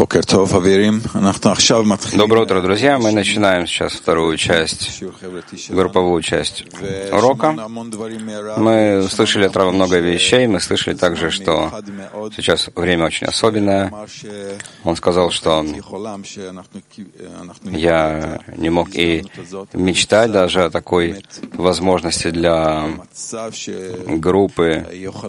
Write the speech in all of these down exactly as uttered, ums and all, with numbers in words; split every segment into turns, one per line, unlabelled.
Доброе утро, друзья. Мы начинаем сейчас вторую часть, групповую часть урока. Мы услышали от Рава много вещей. Мы слышали также, что сейчас время очень особенное. Он сказал, что я не мог и мечтать даже о такой возможности для группы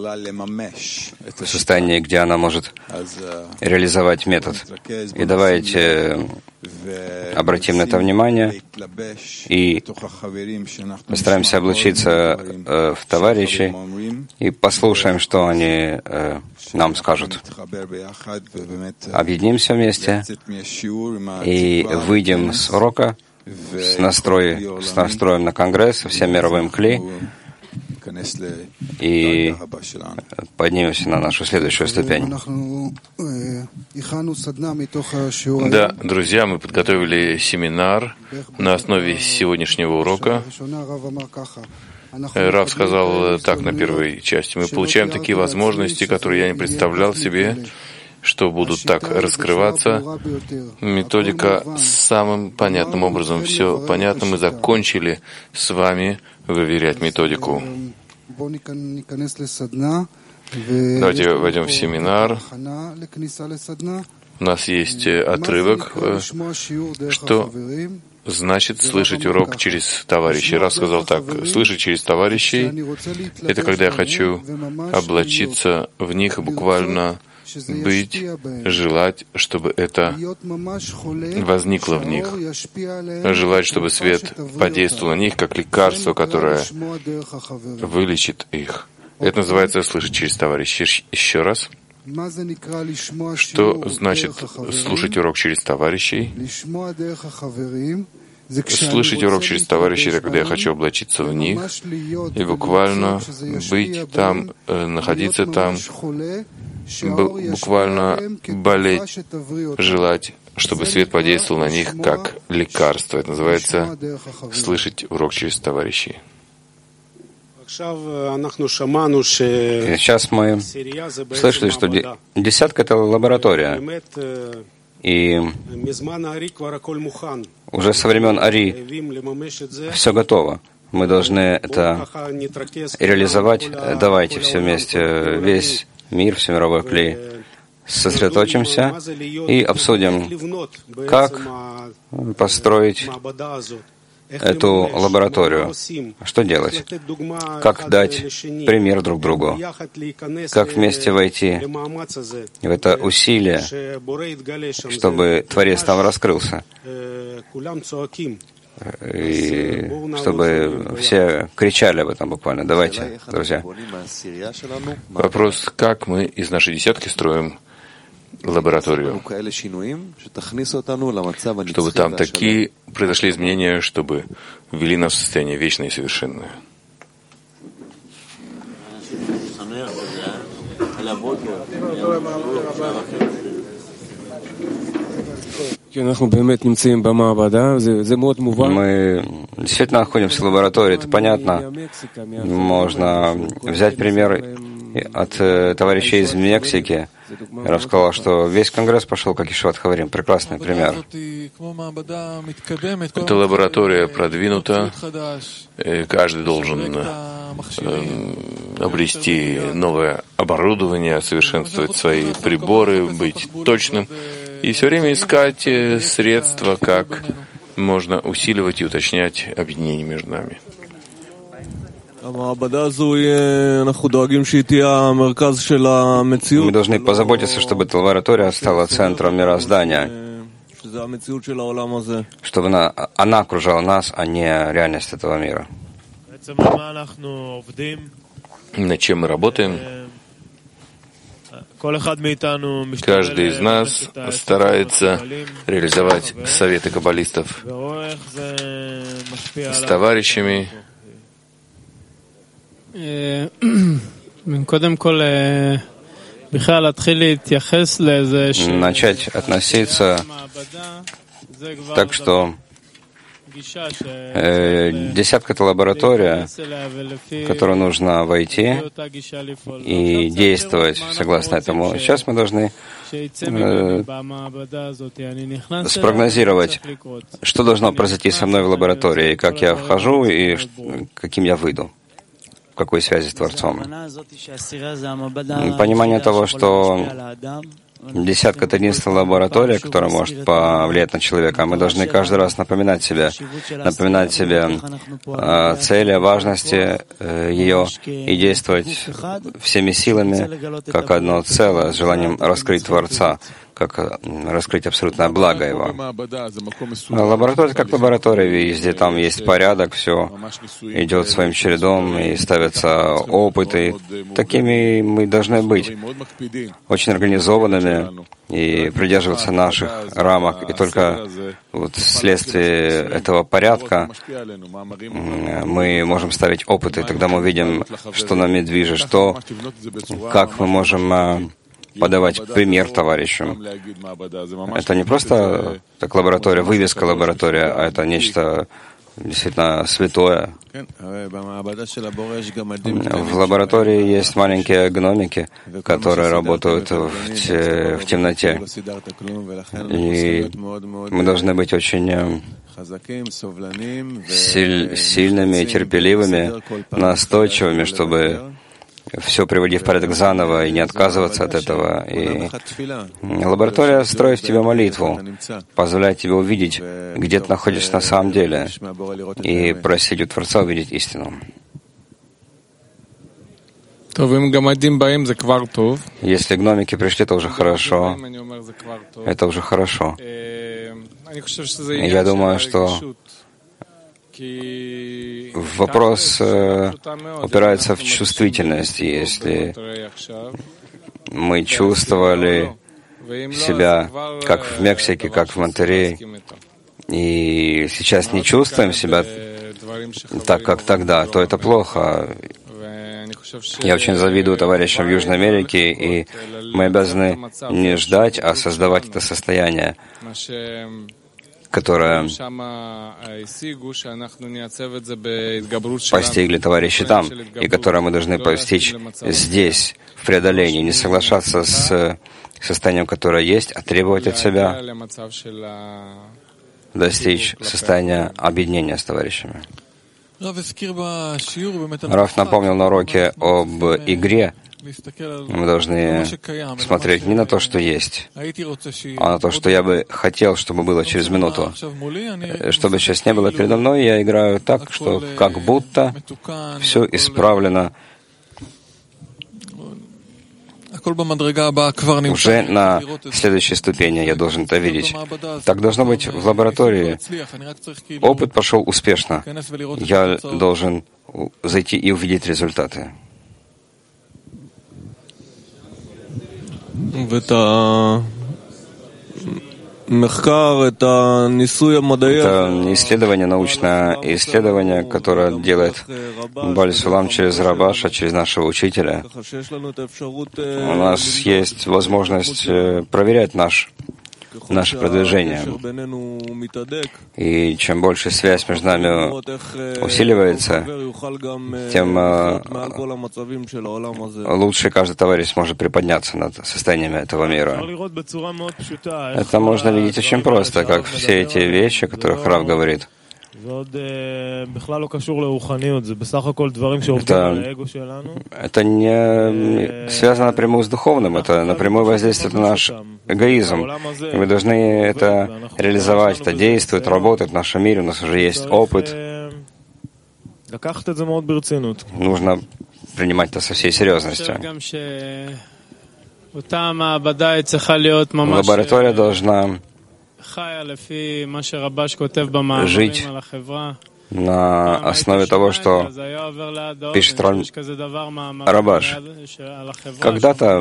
в состоянии, где она может реализовать метод. И давайте обратим на это внимание и постараемся облачиться э, в товарищей и послушаем, что они э, нам скажут. Объединимся вместе и выйдем с урока с, настрой, с настроем на Конгресс, со всем мировым кли, и поднимемся на нашу следующую ступень.
Да, друзья, мы подготовили семинар на основе сегодняшнего урока. Рав сказал так на первой части: мы получаем такие возможности, которые я не представлял себе, что будут так раскрываться. Методика самым понятным образом. Все понятно. Мы закончили с вами выверять методику. Давайте войдем в семинар. У нас есть отрывок, что значит слышать урок через товарищей. Рав сказал так: слышать через товарищей — это когда я хочу облачиться в них и буквально быть, желать, чтобы это возникло в них, желать, чтобы свет подействовал на них, как лекарство, которое вылечит их. Это называется слышать через товарищей. Еще раз. Что значит слушать урок через товарищей? Слышать урок через товарищей — это когда я хочу облачиться в них и буквально быть там, находиться там, буквально болеть, желать, чтобы свет подействовал на них как лекарство. Это называется слышать урок через товарищей.
Сейчас мы слышали, что десятка — это лаборатория. И уже со времен Ари все готово. Мы должны это реализовать. Давайте все вместе, весь мир, все мировой клей, сосредоточимся и обсудим, как построить эту лабораторию, что делать, как дать пример друг другу, как вместе войти в это усилие, чтобы Творец там раскрылся, и чтобы все кричали об этом буквально. Давайте, друзья.
Вопрос: как мы из нашей десятки строим лабораторию, чтобы там такие произошли изменения, чтобы ввели нас в состояние вечное и совершенное.
Мы действительно находимся в лаборатории, это понятно. Можно взять пример от э, товарищей из Мексики. Я рассказал, что весь Конгресс пошел как Ешиват Хаварим. Прекрасный пример.
Эта лаборатория продвинута. Каждый должен э, обрести новое оборудование, совершенствовать свои приборы, быть точным и все время искать средства, как можно усиливать и уточнять объединение между нами.
Мы должны позаботиться, чтобы эта лаборатория стала центром мироздания, чтобы она, она окружала нас, а не реальность этого мира.
Над чем мы работаем? Каждый из нас старается реализовать советы каббалистов с товарищами.
Начать относиться так, что Десятка — это лаборатория, в которую нужно войти и действовать согласно этому. Сейчас мы должны э, спрогнозировать, что должно произойти со мной в лаборатории, как я вхожу и каким я выйду, в какой связи с Творцом. Понимание того, что десятка — это единственная лаборатория, которая может повлиять на человека. Мы должны каждый раз напоминать себе, напоминать себе о цели, о важности э, ее и действовать всеми силами, как одно целое, с желанием раскрыть Творца, как раскрыть абсолютное благо Его. Лаборатория как лаборатория, везде там есть порядок, все идет своим чередом, и ставятся опыты. Такими мы должны быть, очень организованными и придерживаться наших рамок. И только вот вследствие этого порядка мы можем ставить опыты, тогда мы видим, что нами движет, что, как мы можем подавать пример товарищу. Это не просто так лаборатория, вывеска лаборатория, а это нечто действительно святое. В лаборатории есть маленькие гномики, которые работают в, те, в темноте. И мы должны быть очень силь, сильными, терпеливыми, настойчивыми, чтобы все приводить в порядок заново и не отказываться от этого. И лаборатория строит в тебе молитву, позволяет тебе увидеть, где ты находишься на самом деле, и просить у Творца увидеть истину. Если гномики пришли, это уже хорошо. Это уже хорошо. Я думаю, что вопрос э, упирается в чувствительность. Если мы чувствовали себя как в Мексике, как в Монтерее, и сейчас не чувствуем себя так, как тогда, то это плохо. Я очень завидую товарищам в Южной Америке, и мы обязаны не ждать, а создавать это состояние, которое постигли товарищи там, и которое мы должны постичь здесь, в преодолении, не соглашаться с состоянием, которое есть, а требовать от себя достичь состояния объединения с товарищами. Раф напомнил на уроке об игре. Мы должны смотреть не на то, что есть, а на то, что я бы хотел, чтобы было через минуту. Чтобы сейчас не было передо мной, я играю так, что как будто все исправлено уже на следующей ступени. Я должен это видеть. Так должно быть в лаборатории. Опыт пошел успешно. Я должен зайти и увидеть результаты. Это исследование, научное исследование, которое делает Бааль Сулам через Рабаша, через нашего учителя. У нас есть возможность проверять наш, наше продвижение. И чем больше связь между нами усиливается, тем лучше каждый товарищ сможет приподняться над состояниями этого мира. Это можно видеть очень просто, как все эти вещи, о которых Рав говорит. Это, это не связано напрямую с духовным, это напрямую воздействует на наш эгоизм. И мы должны это реализовать, это действует, работает в нашем мире, у нас уже есть опыт. Нужно принимать это со всей серьезностью. Лаборатория должна жить на основе того, что пишет Рабаш. Когда-то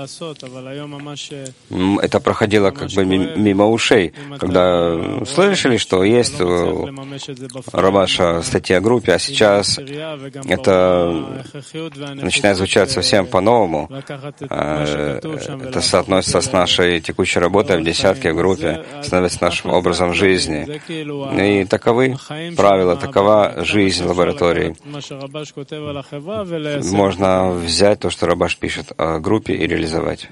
это проходило как бы мимо ушей, когда слышали, что есть у Рабаша статья о группе, а сейчас это начинает звучать совсем по-новому. Это соотносится с нашей текущей работой в десятке, в группе, становится нашим образом жизни. И таковы правила, такова жизнь лаборатории. Можно взять то, что Рабаш пишет о группе, и реализовать.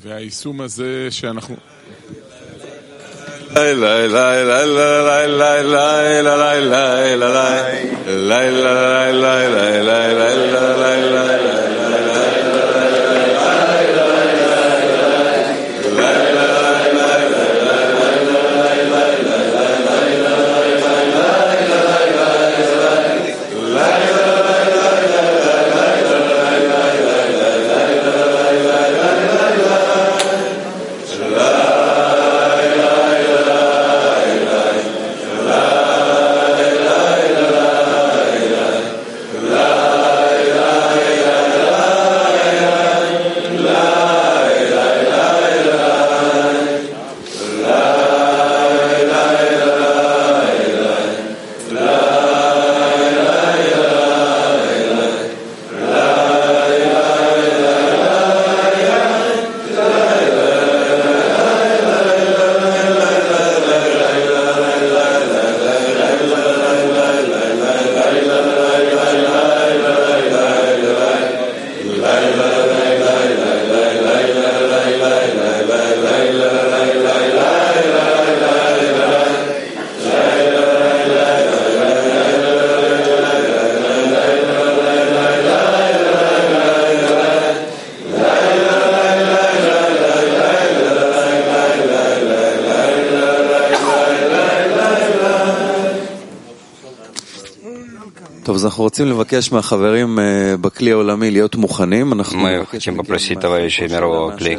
Мы хотим попросить товарищей мирового Кли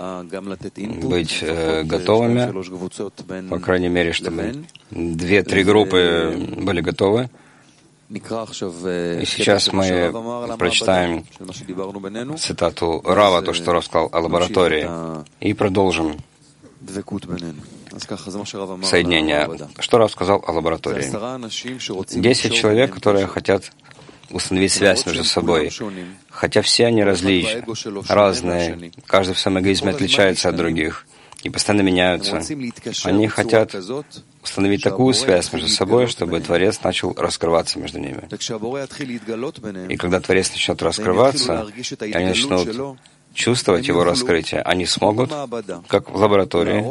быть э, готовыми, по крайней мере, чтобы две-три группы были готовы. И сейчас мы прочитаем цитату Рава, то, что Рав сказал о лаборатории, и продолжим соединение. Что Рав сказал о лаборатории? Десять человек, которые хотят установить связь между собой, хотя все они различны, разные, каждый в своем эгоизме отличается от других и постоянно меняются. Они хотят установить такую связь между собой, чтобы Творец начал раскрываться между ними. И когда Творец начнет раскрываться, и они начнут чувствовать его раскрытие, они смогут, как в лаборатории,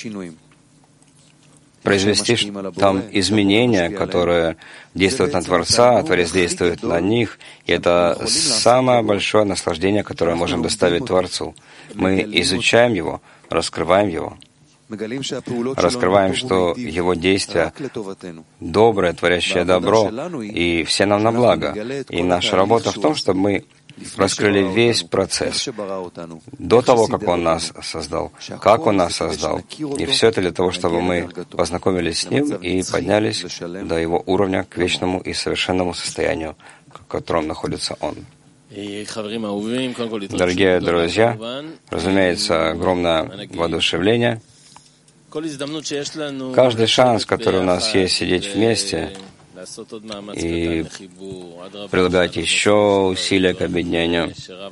произвести там изменения, которые действуют на Творца, а Творец действует на них. И это самое большое наслаждение, которое мы можем доставить Творцу. Мы изучаем его, раскрываем его. Раскрываем, что его действия доброе, творящее добро, и все нам на благо. И наша работа в том, чтобы мы раскрыли весь процесс до того, как Он нас создал, как Он нас создал. И все это для того, чтобы мы познакомились с Ним и поднялись до Его уровня к вечному и совершенному состоянию, в котором находится Он. Дорогие друзья, разумеется, огромное воодушевление. Каждый шанс, который у нас есть сидеть вместе и прилагать еще усилия к объединению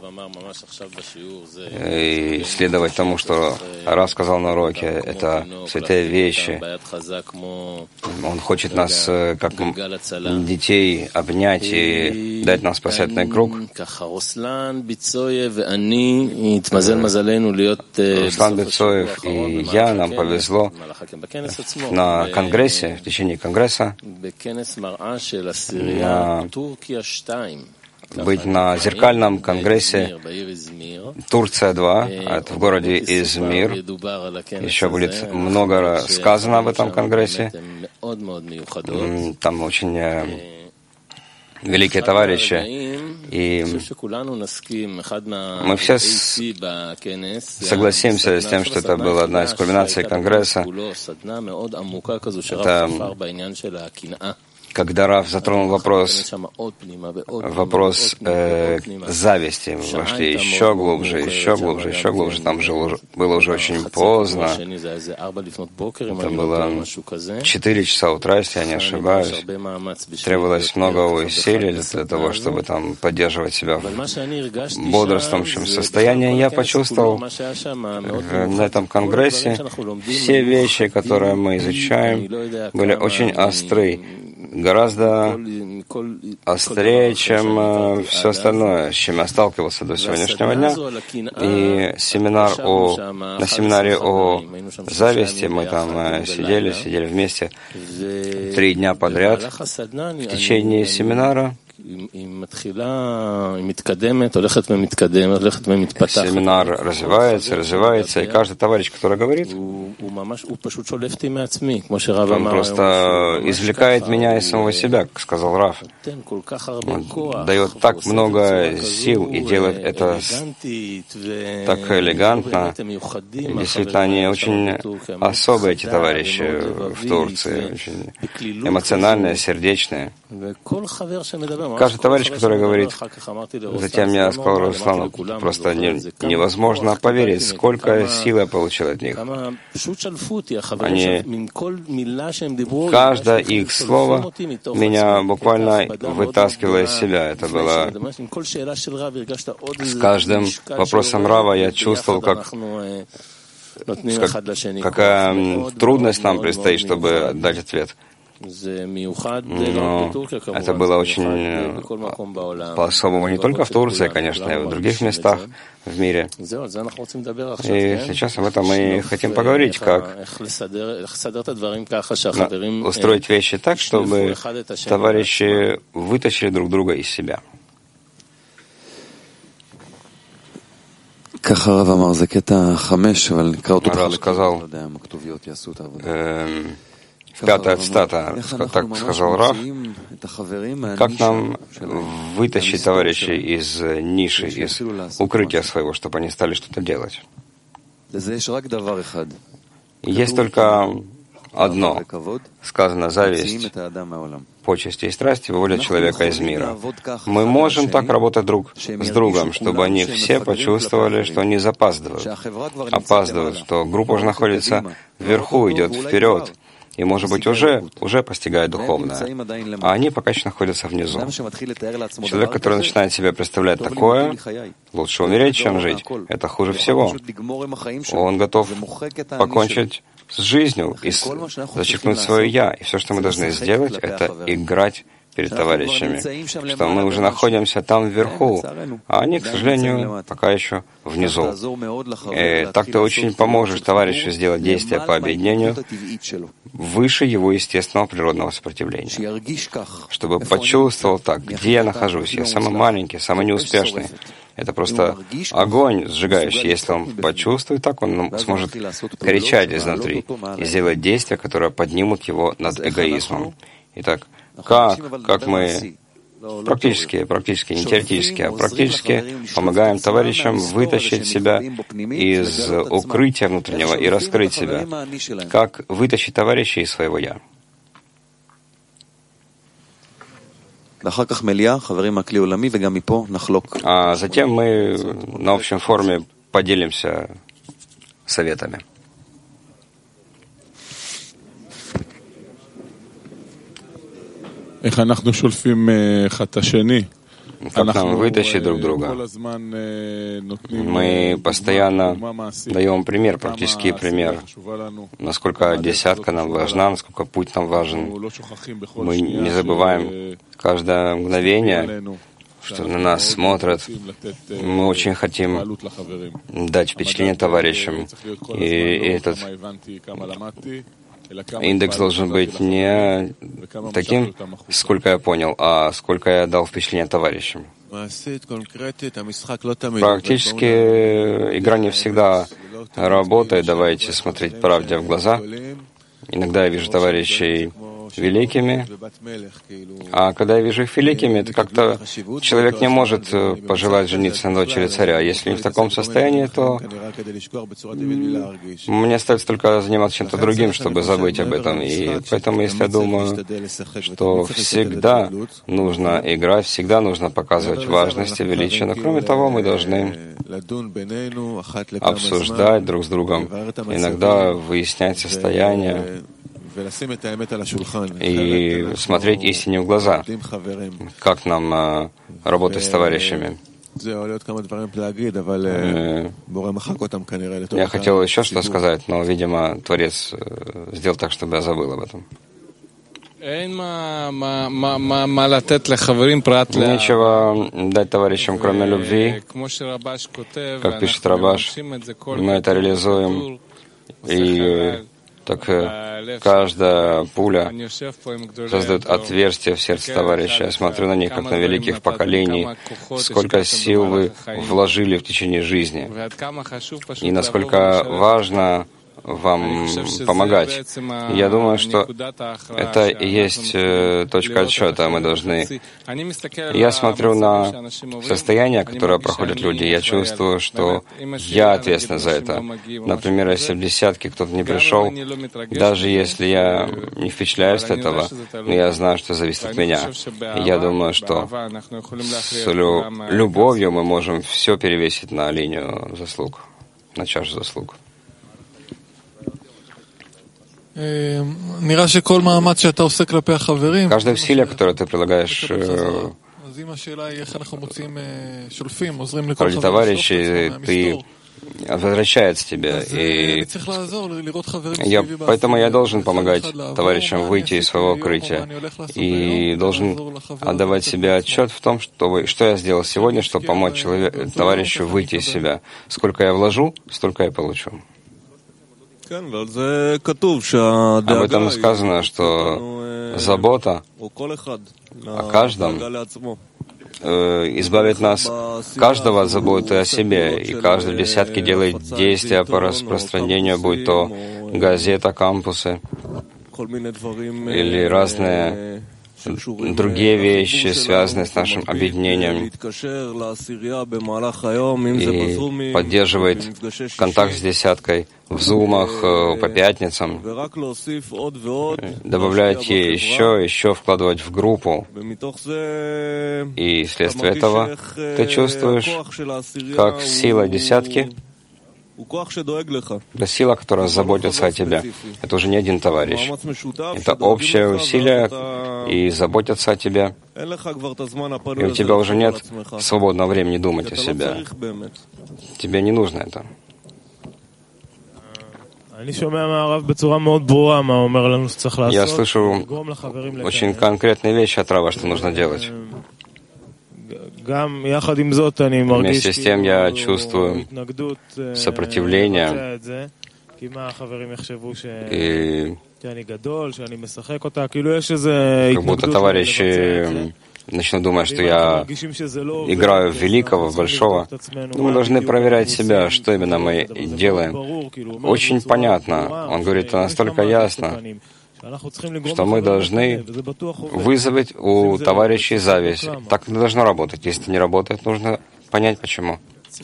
и следовать тому, что Рав сказал на уроке, это святые вещи. Он хочет нас, как детей, обнять и дать нам спасательный круг. Руслан Бецоев и я, нам повезло на конгрессе, в течение конгресса, на, быть на зеркальном конгрессе Турция-два, это в городе Измир. Еще будет много сказано об этом конгрессе. Там очень великие товарищи. И мы все согласимся с тем, что это была одна из кульминаций конгресса. Это когда Рав затронул вопрос, вопрос э, зависти, мы вошли еще глубже, еще глубже, еще глубже, там же было уже очень поздно, это было четыре часа утра, если я не ошибаюсь, требовалось много усилий для того, чтобы там поддерживать себя в бодрствующем состоянии. Я почувствовал на этом конгрессе, все вещи, которые мы изучаем, были очень остры, гораздо острее, чем э, все остальное, с чем я сталкивался до сегодняшнего дня. И семинар о, на семинаре о зависти мы там э, сидели, сидели вместе три дня подряд. В течение семинара семинар развивается, развивается, и каждый товарищ, который говорит, он просто извлекает меня из самого себя, как сказал Рав. Он дает так много сил и делает это так элегантно. И действительно, они очень особые, эти товарищи в Турции, очень эмоциональные, сердечные. Каждый товарищ, который говорит, затем я сказал Руслану, просто не, невозможно поверить, сколько сил я получил от них. Они, каждое их слово меня буквально вытаскивало из себя. Это было с каждым вопросом Рава я чувствовал, как, как какая трудность нам предстоит, чтобы дать ответ. Но это было очень по-особому не только в Турции, конечно, и в других местах в мире. И сейчас об этом мы хотим поговорить, как устроить вещи так, чтобы товарищи вытащили друг друга из себя. Рав сказал, эм, пятая цитата, так сказал Рав, как нам вытащить товарищей из ниши, из укрытия своего, чтобы они стали что-то делать. Есть только одно. Сказано, зависть, почести и страсти выводят человека из мира. Мы можем так работать друг с другом, чтобы они все почувствовали, что они запаздывают. Опаздывают, что группа уже находится вверху, идет вперед. И, может быть, уже, уже постигает духовное. А они пока еще находятся внизу. Человек, который начинает себе представлять такое, лучше умереть, чем жить. Это хуже всего. Он готов покончить с жизнью и зачеркнуть свое «я». И все, что мы должны сделать, это играть перед товарищами, что мы уже находимся там вверху, а они, к сожалению, пока еще внизу. И так ты очень поможешь товарищу сделать действия по объединению выше его естественного природного сопротивления, чтобы почувствовал так, где я нахожусь, я самый маленький, самый неуспешный. Это просто огонь сжигающий. Если он почувствует так, он сможет кричать изнутри и сделать действия, которые поднимут его над эгоизмом. Итак, Как, как мы практически, практически, не теоретически, а практически помогаем товарищам вытащить себя из укрытия внутреннего и раскрыть себя. Как вытащить товарища из своего «я». А затем мы на общем форуме поделимся советами.
Как нам
вытащить друг друга? Мы постоянно даем пример, практический пример, насколько десятка нам важна, насколько путь нам важен. Мы не забываем каждое мгновение, что на нас смотрят. Мы очень хотим дать впечатление товарищам. И этот индекс должен быть не таким, сколько я понял, а сколько я дал впечатление товарищам. Практически игра не всегда работает. Давайте смотреть правде в глаза. Иногда я вижу товарищей великими, а когда я вижу их великими, это как-то человек не может пожелать жениться на дочери царя. Если не в таком состоянии, то мне остается только заниматься чем-то другим, чтобы забыть об этом. И поэтому, если я думаю, что всегда нужно играть, всегда нужно показывать важность и величие, но кроме того, мы должны обсуждать друг с другом, иногда выяснять состояние и смотреть истине в глаза, как нам э, работать с товарищами. Я хотел еще что сказать, но, видимо, Творец сделал так, чтобы я забыл об этом. Нечего дать товарищам, кроме любви. Как пишет Рабаш, мы это реализуем, и так каждая пуля создает отверстие в сердце товарища. Я смотрю на них, как на великих поколений, сколько сил вы вложили в течение жизни, и насколько важно вам помогать. Я думаю, что это и есть э, точка отсчета. Мы должны... Я смотрю на состояние, которое проходят люди, я чувствую, что я ответственен за это. Например, если в десятке кто-то не пришел, даже если я не впечатляюсь от этого, но я знаю, что зависит от меня. Я думаю, что с лю- любовью мы можем все перевесить на линию заслуг, на чашу заслуг. Каждое усилие, которое ты прилагаешь ради товарищей, ты возвращается тебе. И я, поэтому я должен помогать товарищам выйти из своего укрытия. И должен отдавать себе отчет в том, что, что я сделал сегодня, чтобы помочь человеку, товарищу выйти из себя. Сколько я вложу, столько я получу. Об этом сказано, что забота о каждом э, избавит нас, каждого от заботы о себе, и каждый в десятке делает действия по распространению, будь то газета, кампусы или разные другие вещи, связанные с нашим объединением, и поддерживает контакт с десяткой в зумах, по пятницам, добавлять ей еще, еще вкладывать в группу. И вследствие этого ты чувствуешь, как сила десятки, это сила, которая заботится о тебе. Это уже не один товарищ. Это общее усилие и заботятся о тебе. И у тебя уже нет свободного времени думать о себе. Тебе не нужно это. Я слышу очень конкретные вещи от Рава, что нужно делать. Вместе с тем я чувствую сопротивление, и как будто товарищи начнут думать, что я играю в великого, в большого. Но мы должны проверять себя, что именно мы делаем. Очень понятно. Он говорит настолько ясно, что мы должны вызвать у товарищей зависть. Так не должно работать. Если не работает, нужно понять, почему.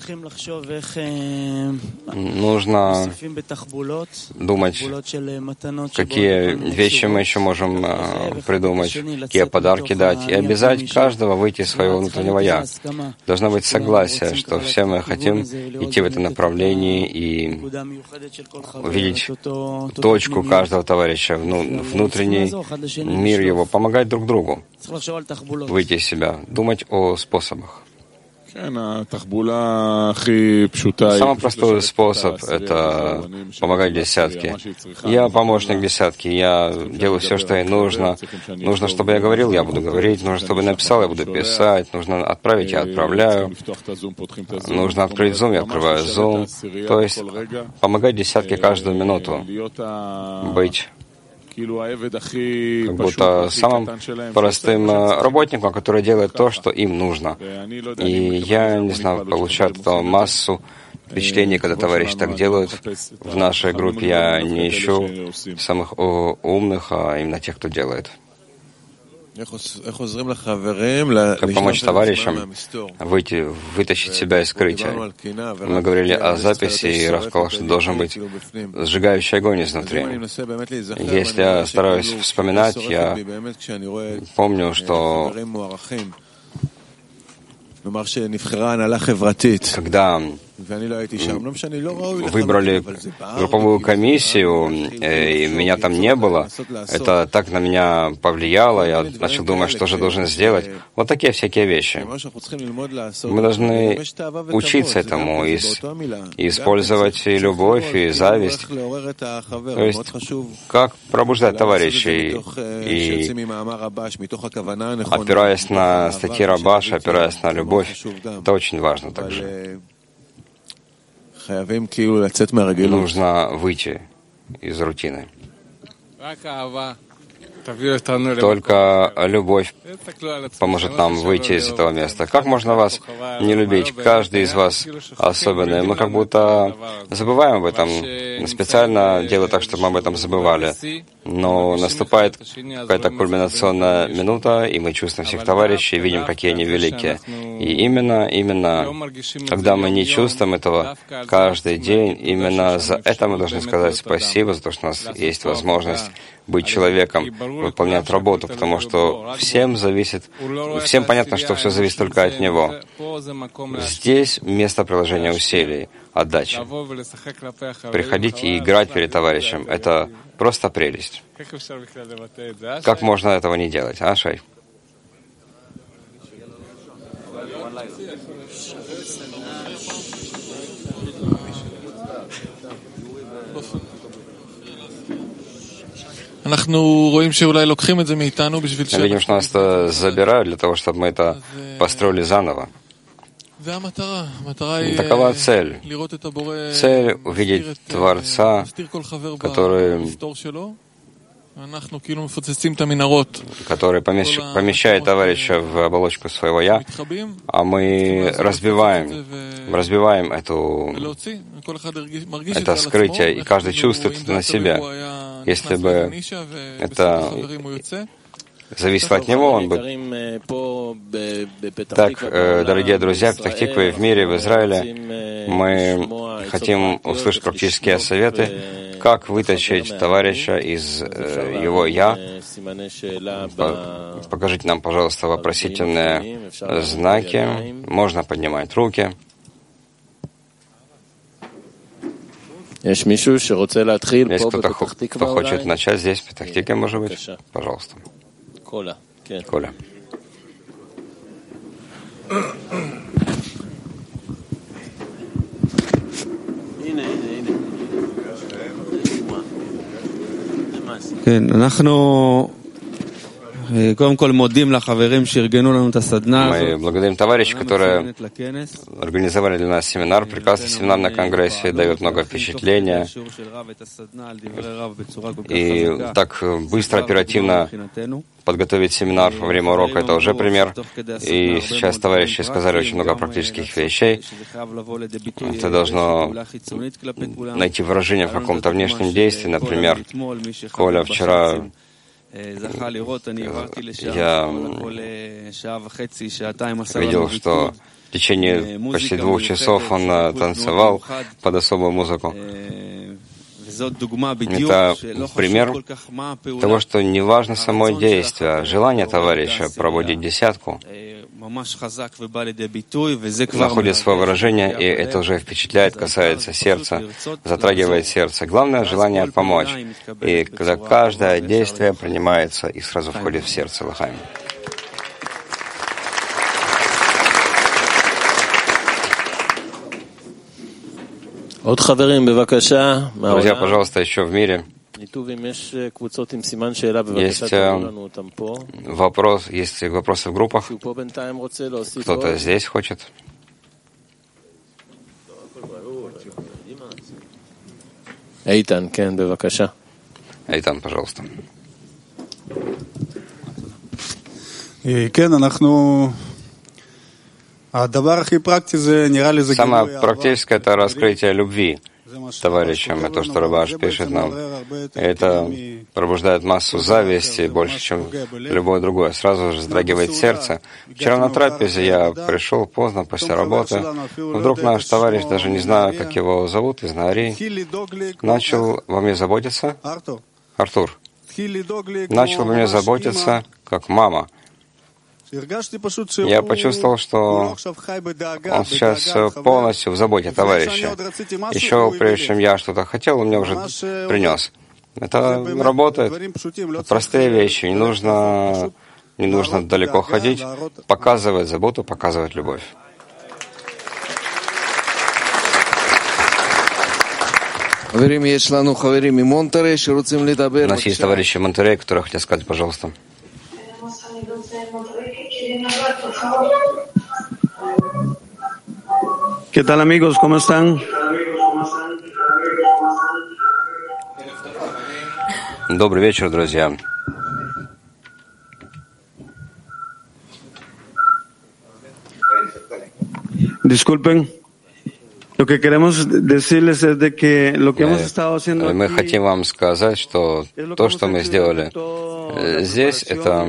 Нужно думать, какие вещи мы еще можем э, придумать, какие подарки дать, и обязать каждого выйти из своего внутреннего «я». Должно быть согласие, что все мы хотим идти в этом направлении и увидеть точку каждого товарища, внутренний мир его, помогать друг другу, выйти из себя, думать о способах. Самый простой способ — это помогать десятке. Я помощник десятки, я делаю все, что ей нужно. Нужно, чтобы я говорил, я буду говорить. Нужно, чтобы я написал, я буду писать. Нужно отправить, я отправляю. Нужно открыть Zoom, я открываю Zoom. То есть помогать десятке каждую минуту. Быть как будто самым простым работником, который делает то, что им нужно. И я, не знаю, получаю от этого массу впечатление, когда товарищи так делают. В нашей группе я не ищу самых умных, а именно тех, кто делает. Как помочь товарищам выйти, вытащить себя из скрытия? Мы говорили о записи, и Рав сказал, что должен быть сжигающий огонь изнутри. Если я стараюсь вспоминать, я помню, что когда выбрали групповую комиссию, и меня там не было, это так на меня повлияло, я начал думать, что же должен сделать. Вот такие всякие вещи. Мы должны учиться этому, и использовать и любовь, и зависть. То есть, как пробуждать товарищей, и опираясь на статьи Рабаша, опираясь на любовь, это очень важно также. Нужно выйти из рутины. Только любовь поможет нам выйти из этого места. Как можно вас не любить? Каждый из вас особенный. Мы как будто забываем об этом. Специально делаю так, чтобы мы об этом забывали. Но наступает какая-то кульминационная минута, и мы чувствуем всех товарищей, видим, какие они великие. И именно, именно, когда мы не чувствуем этого каждый день, именно за это мы должны сказать спасибо, за то, что у нас есть возможность быть человеком, выполнять работу, потому что всем зависит, всем понятно, что все зависит только от него. Здесь место приложения усилий, отдачи. Приходить и играть перед товарищем — это просто прелесть. Как можно этого не делать, а, Шай?
Мы
видим, что нас это забирают для того, чтобы мы это построили заново. Такова цель. Цель — увидеть Творца, который, который помещает товарища в оболочку своего «я», а мы разбиваем, разбиваем эту, это скрытие, и каждый чувствует это на себя. Если бы это зависело от него, он бы... Так, дорогие друзья, в Петах-Тикве, в мире, в Израиле, мы хотим услышать практические советы, как вытащить товарища из его «я». Покажите нам, пожалуйста, вопросительные знаки. Можно поднимать руки.
Есть
кто-то, кто хочет начать здесь, в Петах-Тикве, может быть? Пожалуйста.
Коля.
Коля.
Мы благодарим
товарищей, которые организовали для нас семинар. Прекрасный семинар на Конгрессе, дает много впечатления. И так быстро, оперативно подготовить семинар во время урока — это уже пример. И сейчас товарищи сказали очень много практических вещей. Это должно найти выражение в каком-то внешнем действии. Например, Коля вчера я видел, что в течение почти двух часов он танцевал под особую музыку. Это пример того, что не важно само действие, а желание товарища пробудить десятку находит свое выражение, и это уже впечатляет, касается сердца, затрагивает сердце. Главное — желание помочь. И когда каждое действие принимается и сразу входит в сердце. Лахаим. Друзья, пожалуйста, еще в мире есть вопрос, есть вопросы в группах. Кто-то здесь хочет?
Эйтан, кен, бевакаша.
Эйтан, пожалуйста.
כן, אנחנו
Самое практическое — это раскрытие любви товарищам. И то, что Рабаш пишет нам, это пробуждает массу зависти больше, чем любое другое. Сразу же вздрагивает сердце. Вчера на трапезе я пришел поздно после работы. Вдруг наш товарищ, даже не знаю, как его зовут, из Нари, начал во мне заботиться. Артур. Начал во мне заботиться, как мама. Я почувствовал, что он сейчас полностью в заботе товарища. Еще прежде чем я что-то хотел, он мне уже принес. Это работает. Простые вещи. Не нужно, не нужно далеко ходить. Показывать заботу, показывать любовь.
У
нас есть товарищи Монтерей, которые хотят сказать, пожалуйста.
¿Qué tal, amigos? ¿Cómo están?
Добрый вечер, друзья.
Disculpen. Lo que queremos decirles es de que lo que hemos estado haciendo
Мы хотим вам сказать, что то, что мы сделали здесь, это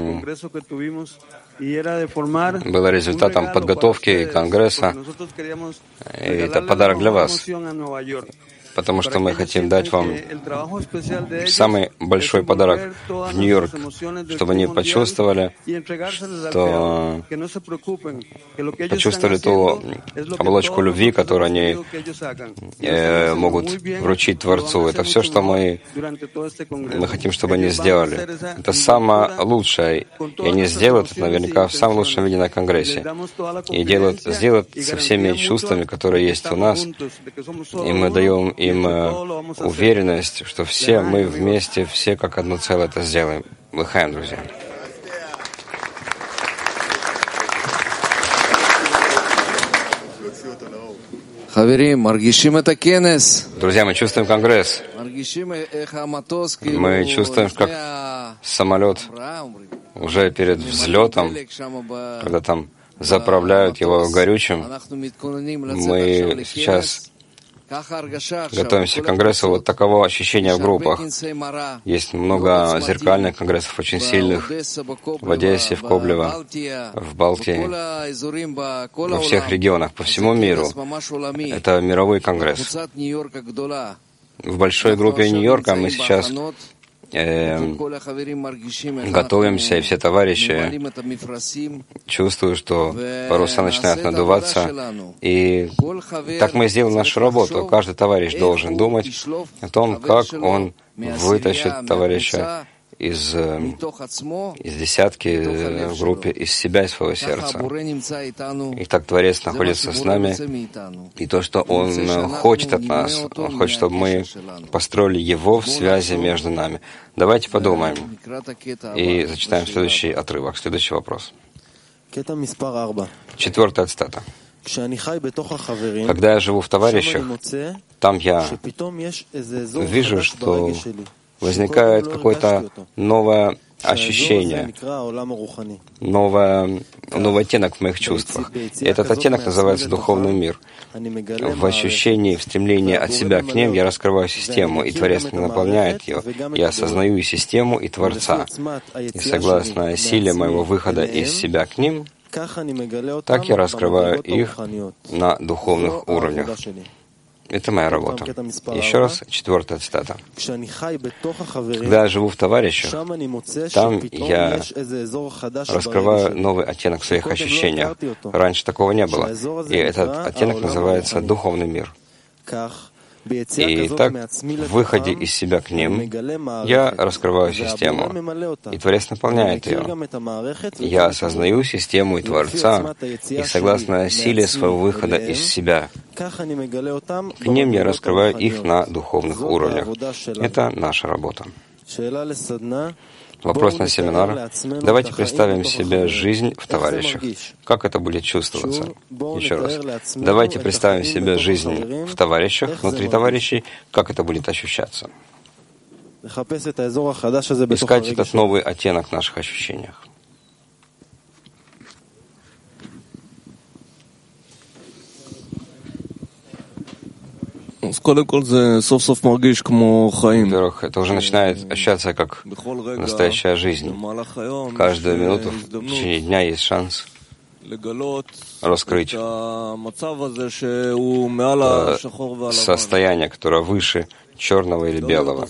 было результатом подготовки Конгресса, и это подарок для вас, потому что мы хотим дать вам самый большой подарок в Нью-Йорк, чтобы они почувствовали, что почувствовали ту оболочку любви, которую они э, могут вручить Творцу. Это все, что мы, мы хотим, чтобы они сделали. Это самое лучшее. И они сделают это наверняка в самом лучшем виде на Конгрессе. И делают, сделают со всеми чувствами, которые есть у нас. И мы даем им уверенность, что все мы вместе, все как одно целое это сделаем. Лыхаем, друзья. Друзья, мы чувствуем Конгресс. Мы чувствуем, как самолет уже перед взлетом, когда там заправляют его горючим. Мы сейчас готовимся к конгрессу. Вот таково ощущение в группах. Есть много зеркальных конгрессов, очень сильных, в Одессе, в Коблево, в Балтии, во всех регионах, по всему миру. Это мировой конгресс. В большой группе Нью-Йорка мы сейчас э, готовимся, и все товарищи чувствуют, что паруса начинают надуваться. И так мы сделаем нашу работу. Каждый товарищ должен думать о том, как он вытащит товарища из, из десятки в группе, из себя, из своего сердца. И так Творец находится с нами. И то, что Он хочет от нас, Он хочет, чтобы мы построили Его в связи между нами. Давайте подумаем и зачитаем следующий отрывок, следующий вопрос. Четвертая цитата. Когда я живу в товарищах, там я вижу, что возникает какое-то новое ощущение, новое, новый оттенок в моих чувствах. И этот оттенок называется духовный мир. В ощущении, в стремлении от себя к ним я раскрываю систему, и Творец меня наполняет ее. Я осознаю и систему, и Творца. И согласно силе моего выхода из себя к ним, так я раскрываю их на духовных уровнях. Это моя работа. Еще раз, четвертая цитата. Когда я живу в товарищах, там я раскрываю новый оттенок в своих ощущениях. Раньше такого не было. И этот оттенок называется духовный мир. И так, в выходе из себя к ним, я раскрываю систему, и Творец наполняет ее. Я осознаю систему и Творца, и согласно силе своего выхода из себя, к ним я раскрываю их на духовных уровнях. Это наша работа. Вопрос на семинар. Давайте представим себе жизнь в товарищах. Как это будет чувствоваться? Еще раз. Давайте представим себе жизнь в товарищах, внутри товарищей. Как это будет ощущаться? Искать этот новый оттенок в наших ощущениях. Во-первых, это уже начинает ощущаться как настоящая жизнь. В каждую минуту в течение дня есть шанс раскрыть состояние, которое выше черного или белого.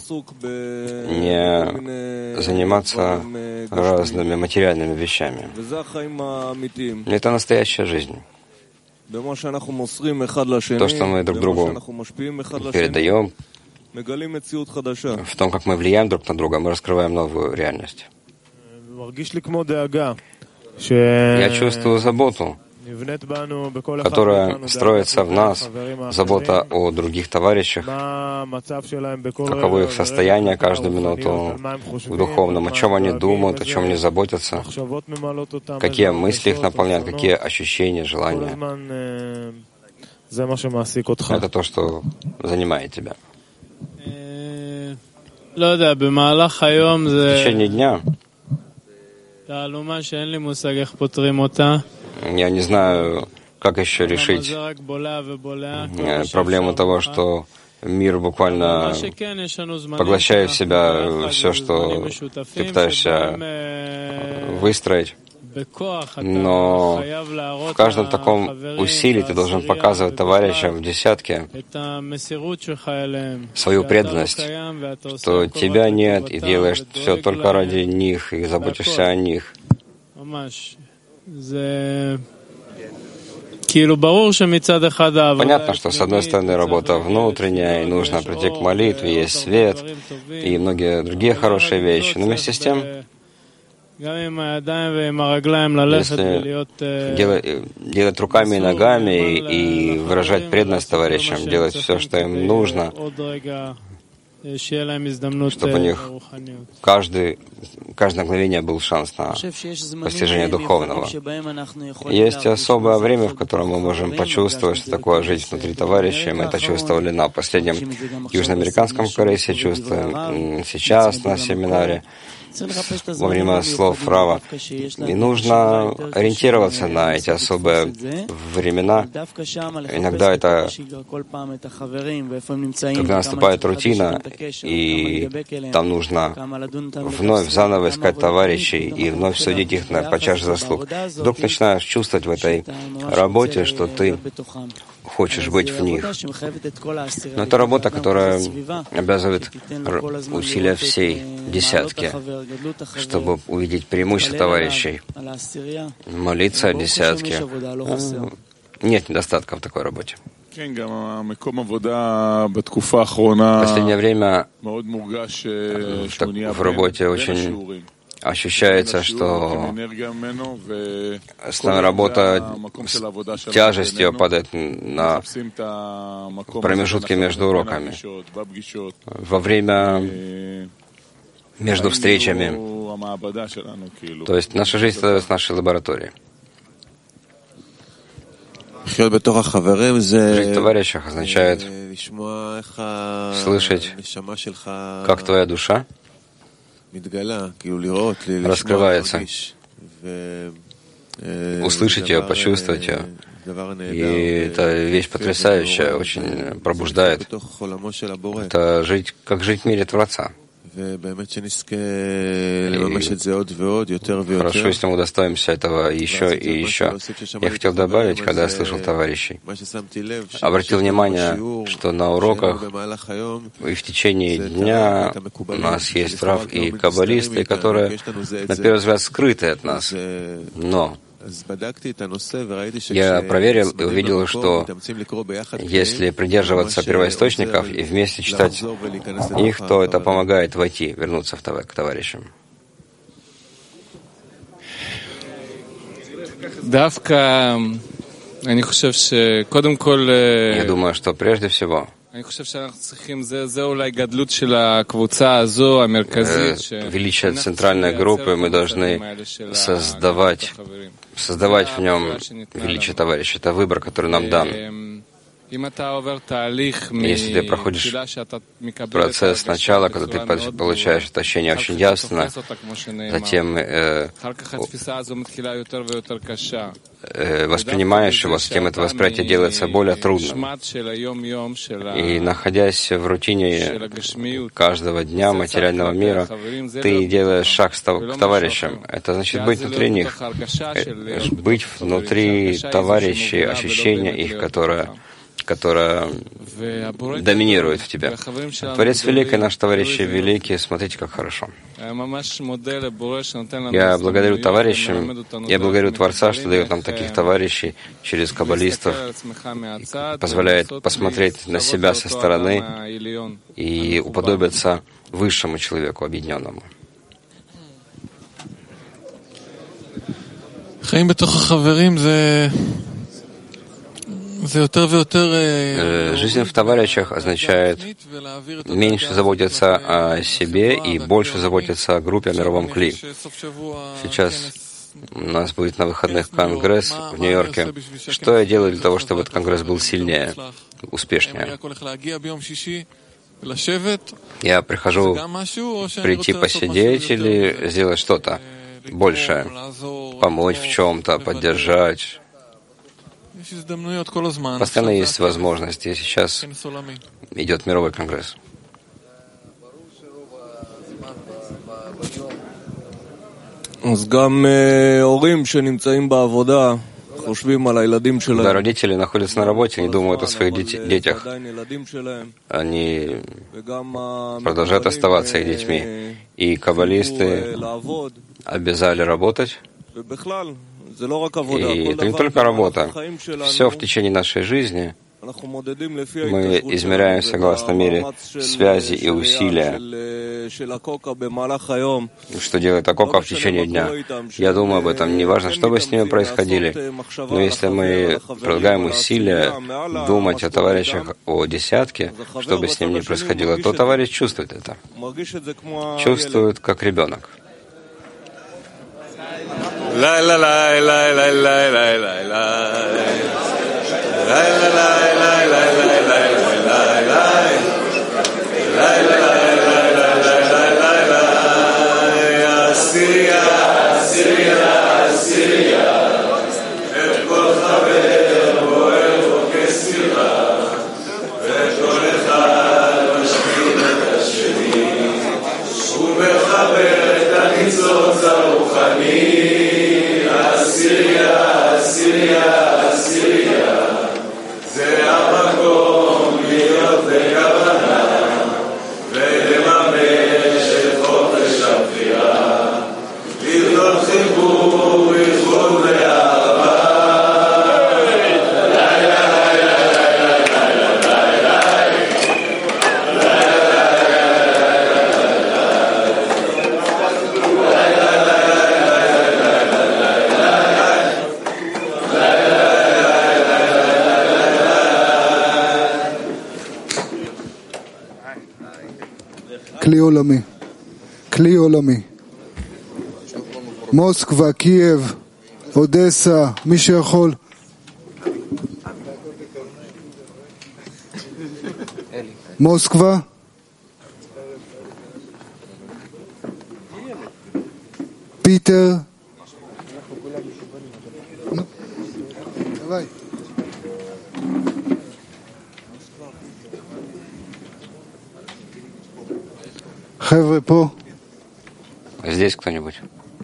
Не заниматься разными материальными вещами. Это настоящая жизнь. То, что мы друг другу передаем, в том, как мы влияем друг на друга, мы раскрываем новую реальность. Я чувствую заботу, которая строится в нас, забота о других товарищах, каково их состояние каждую минуту в духовном, о чем они думают, о чем они заботятся, какие мысли их наполняют, какие ощущения, желания. Это то, что занимает тебя. В течение дня я не знаю, как еще решить проблему того, что мир буквально поглощает в себя все, что ты пытаешься выстроить. Но в каждом таком усилии ты должен показывать товарищам в десятке свою преданность, что тебя нет, и делаешь все только ради них, и заботишься о них. Понятно, что с одной стороны работа внутренняя, и нужно прийти к молитве, есть свет, и многие другие хорошие вещи, но вместе с тем, если делать, делать руками и ногами и выражать преданность товарищам, делать все, что им нужно, чтобы у них каждый, каждое мгновение был шанс на постижение духовного. Есть особое время, в котором мы можем почувствовать, что такое жить внутри товарищей. Мы это чувствовали на последнем южноамериканском конгрессе, чувствуем сейчас на семинаре, во время слов Рава. И нужно ориентироваться на эти особые времена. Иногда это, когда наступает рутина, и там нужно вновь заново искать товарищей и вновь судить их на, по чаше заслуг. Вдруг начинаешь чувствовать в этой работе, что ты хочешь быть в них. Но это работа, которая обязывает усилия всей десятки, чтобы увидеть преимущество товарищей, молиться о десятке. Нет недостатка в такой работе. В последнее время в работе очень ощущается, что основная работа с тяжестью падает на промежутки между уроками. Во время между встречами. То есть наша жизнь становится нашей лабораторией. Жить в товарищах означает слышать, как твоя душа раскрывается, услышать ее, почувствовать ее. И это вещь потрясающая, очень пробуждает. Это жить, как жить в мире Творца. И хорошо, если мы удостоимся этого еще и еще. Я хотел добавить, когда я слышал товарищей, обратил внимание, что на уроках и в течение дня у нас есть рав и каббалисты, которые, на первый взгляд, скрыты от нас. Но я проверил и увидел, что если придерживаться первоисточников и вместе читать их, то это помогает войти, вернуться в тов- к товарищам. Я думаю, что прежде всего величие центральной группы мы должны создавать, создавать в нем величие товарища. Это выбор, который нам дан. Если ты проходишь процесс сначала, когда ты получаешь это ощущение очень ясно, затем э, э, воспринимаешь его, затем это восприятие делается более трудным. И находясь в рутине каждого дня материального мира, ты делаешь шаг к товарищам. Это значит быть внутри них, быть внутри товарищей, ощущения их, которое которая доминирует в тебе. Творец великий, наш товарищ великий, смотрите, как хорошо. Я благодарю товарищам, я благодарю Творца, что дает нам таких товарищей через каббалистов, позволяет посмотреть на себя со стороны и уподобиться высшему человеку, объединенному. Жизнь в товарищах означает меньше заботиться о себе и больше заботиться о группе, о мировом кли. Сейчас у нас будет на выходных конгресс в Нью-Йорке. Что я делаю для того, чтобы этот конгресс был сильнее, успешнее? Я прихожу прийти посидеть или сделать что-то большее, помочь в чем-то, поддержать. Постоянно есть возможности, и сейчас идет мировой конгресс. Когда родители находятся на работе, не думают о своих детях. Они продолжают оставаться их детьми. И каббалисты обязали работать. И это не только работа. Все в течение нашей жизни мы измеряем согласно мере связи и усилия, что делает Акока в течение дня. Я думаю об этом. Не важно, что бы с ними происходили. Но если мы прилагаем усилия думать о товарищах, о десятке, что бы с ним ни происходило, то товарищ чувствует это. Чувствует, как ребенок. La la la la la la la la la la la la
כלי עולמי, כלי עולמי. מוסקבה, קייב, אודסה, מי שיכול. מוסקבה. פיטר. давай. חבר'ה פה.
Здесь кто-нибудь?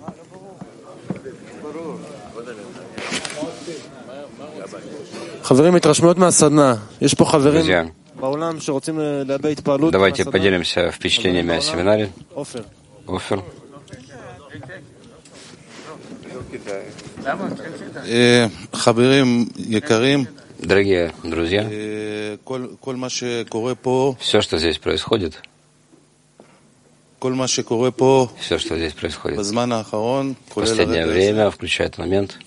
Друзья, давайте поделимся впечатлениями о семинаре. Офер. Дорогие друзья, все, что здесь происходит, все, что здесь происходит в последнее время, включая этот момент,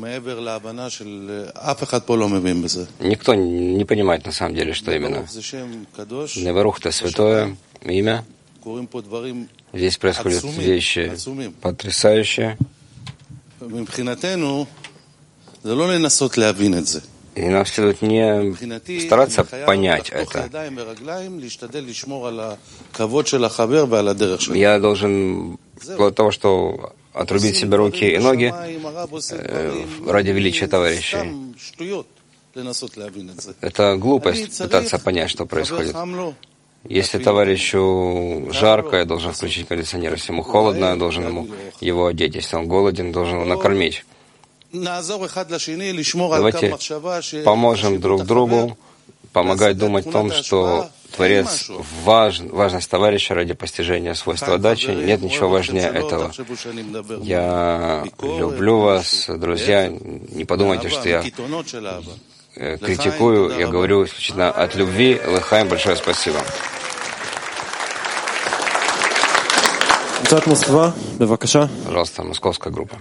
никто не понимает на самом деле, что именно. Неварух — это святое имя. Здесь происходят вещи потрясающие. И нам следует не стараться понять это. Я должен, вплоть до того, что отрубить себе руки и ноги э, ради величия товарищей. Это глупость пытаться понять, что происходит. Если товарищу жарко, я должен включить кондиционер. Если ему холодно, я должен ему его одеть. Если он голоден, должен его накормить. Давайте поможем друг другу, помогать думать о том, что Творец, важ, важность товарища ради постижения свойства отдачи, нет ничего важнее этого. Я люблю вас, друзья, не подумайте, что я критикую, я говорю исключительно от любви. Лехаим, большое спасибо. Пожалуйста, московская группа.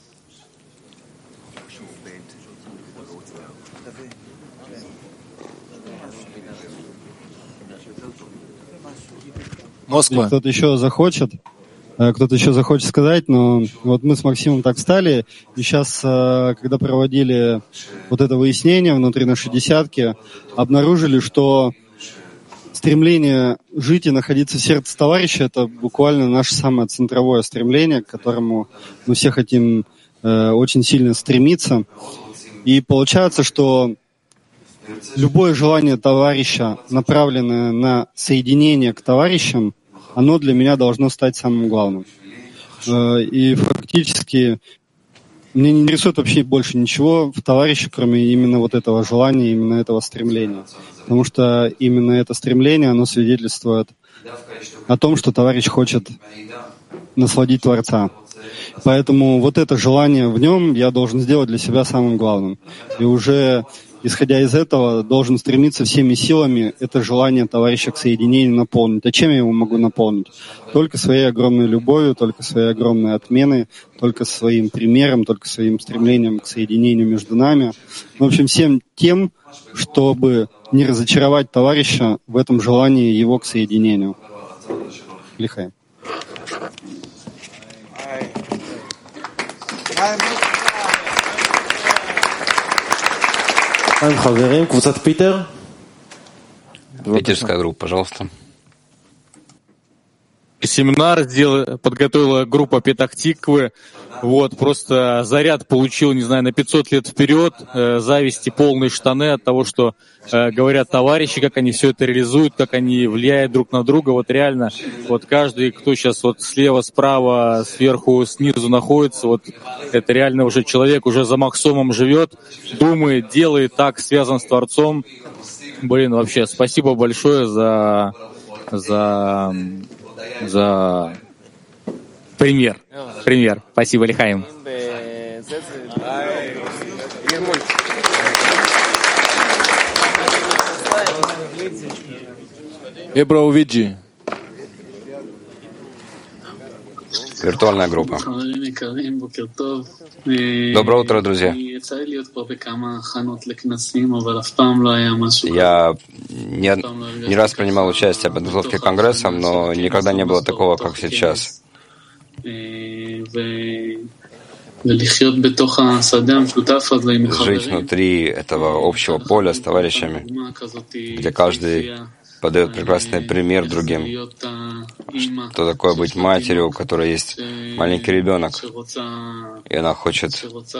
Москва. Кто-то еще захочет, кто-то еще захочет сказать, но вот мы с Максимом так встали, и сейчас, когда проводили вот это выяснение внутри нашей десятки, обнаружили, что стремление жить и находиться в сердце товарища — это буквально наше самое центровое стремление, к которому мы все хотим э, очень сильно стремиться. И получается, что любое желание товарища, направленное на соединение к товарищам, оно для меня должно стать самым главным. И фактически мне не интересует вообще больше ничего в товарище, кроме именно вот этого желания, именно этого стремления. Потому что именно это стремление, оно свидетельствует о том, что товарищ хочет насладить Творца. Поэтому вот это желание в нем я должен сделать для себя самым главным. И уже исходя из этого, должен стремиться всеми силами это желание товарища к соединению наполнить. А чем я его могу наполнить? Только своей огромной любовью, только своей огромной отменой, только своим примером, только своим стремлением к соединению между нами. В общем, всем тем, чтобы не разочаровать товарища в этом желании его к соединению. Лихай.
Питерская группа, пожалуйста.
Семинар сделала, подготовила группа Петах-Тиквы. Вот, просто заряд получил, не знаю, на пятьсот лет вперед, э, зависти полные штаны от того, что э, говорят товарищи, как они все это реализуют, как они влияют друг на друга. Вот реально, вот каждый, кто сейчас вот слева, справа, сверху, снизу находится, вот это реально уже человек уже за Махсомом живет, думает, делает так, связан с Творцом. Блин, вообще, спасибо большое за, за, за пример. Пример. Спасибо, Лихаим.
Эбраувиджи.
Виртуальная группа. Доброе утро, друзья. Я не, не раз принимал участие в подготовке к конгрессам, но никогда не было такого, как сейчас. Жить внутри этого общего поля с товарищами, где каждый подает прекрасный пример другим, что такое быть матерью, у которой есть маленький ребенок, и она хочет,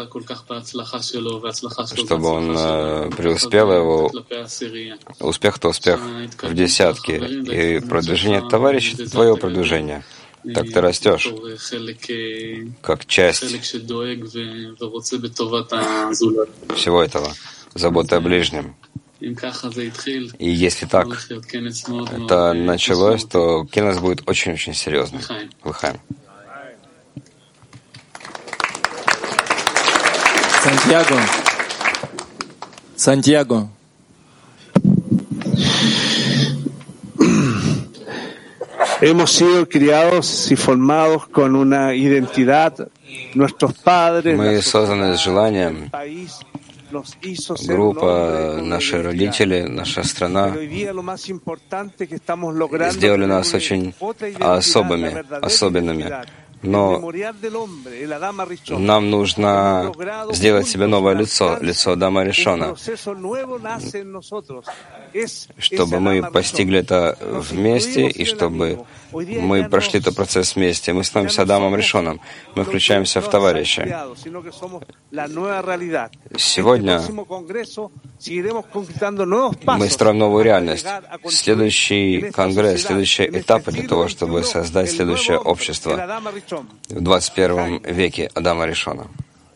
чтобы он преуспел, его успех — это успех в десятке, и продвижение товарища — это твое продвижение. Так ты растешь, как часть всего этого, забота о ближнем. И если так это началось, то кинес будет очень-очень серьезным. Лихаим.
Сантьяго. Сантьяго.
Hemos sido criados y formados con una identidad. Nuestros padres,
мы созданы с желанием. Группа, наши родители, наша страна сделали нас очень особыми, особенными. Но нам нужно сделать себе новое лицо, лицо Адама Ришона, чтобы мы постигли это вместе и чтобы мы прошли этот процесс вместе. Мы становимся Адамом Ришоном, мы включаемся в товарища. Сегодня мы строим новую реальность. Следующий конгресс, следующие этапы для того, чтобы создать следующее общество в двадцать первом веке Адама Ришона.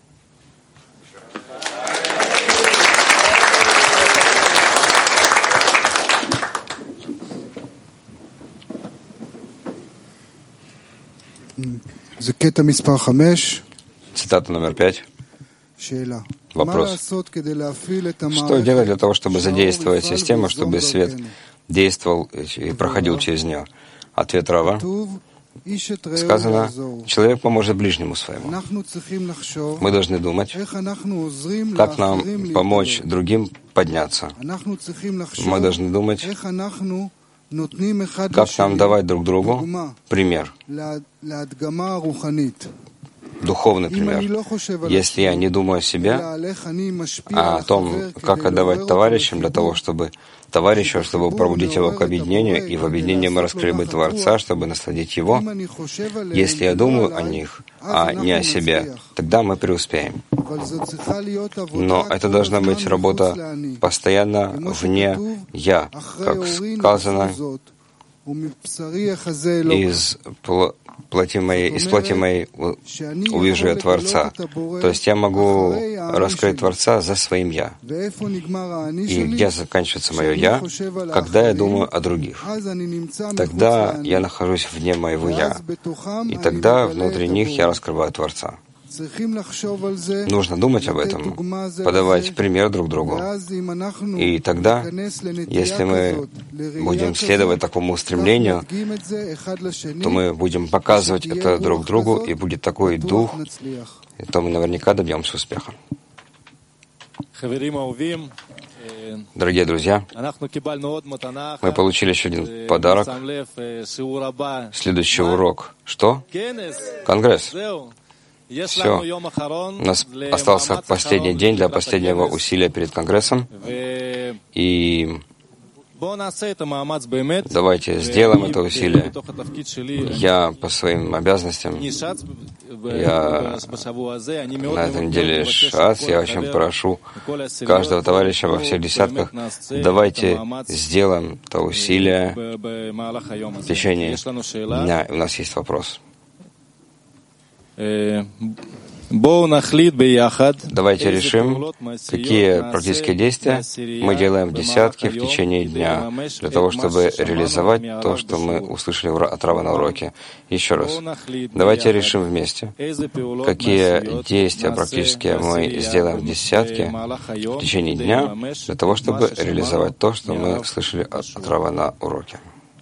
Цитата номер пять. Вопрос. Что делать для того, чтобы задействовать систему, чтобы свет действовал и проходил через нее? Ответ Рава. Сказано, человек поможет ближнему своему. Мы должны думать, как нам помочь другим подняться. Мы должны думать, как нам давать друг другу пример, духовный пример. Если я не думаю о себе, а о том, как отдавать товарищам для того, чтобы товарищу, чтобы пробудить его к объединению, и в объединении мы раскрыли бы Творца, чтобы насладить его. Если я думаю о них, а не о себе, тогда мы преуспеем. Но это должна быть работа постоянно вне «я», как сказано, из плоти моей, из плоти моей увижу я Творца. То есть я могу раскрыть Творца за своим «я». И где заканчивается мое «я»? Когда я думаю о других. Тогда я нахожусь вне моего «я». И тогда внутри них я раскрываю Творца. Нужно думать об этом, подавать пример друг другу. И тогда, если мы будем следовать такому устремлению, то мы будем показывать это друг другу, и будет такой дух, и то мы наверняка добьемся успеха. Дорогие друзья, мы получили еще один подарок. Следующий урок. Что? Конгресс. Все. У нас остался последний день для последнего усилия перед Конгрессом. И давайте сделаем это усилие. Я по своим обязанностям, я на этой неделе шац, я очень прошу каждого товарища во всех десятках, давайте сделаем это усилие в течение дня. И у нас есть вопрос. Давайте решим, какие практические действия мы делаем в десятке в течение дня, для того, чтобы реализовать то, что мы услышали от Рава на уроке. Еще раз. Давайте решим вместе, какие действия практические мы сделаем в десятке в течение дня, для того, чтобы реализовать то, что мы слышали от Рава на уроке.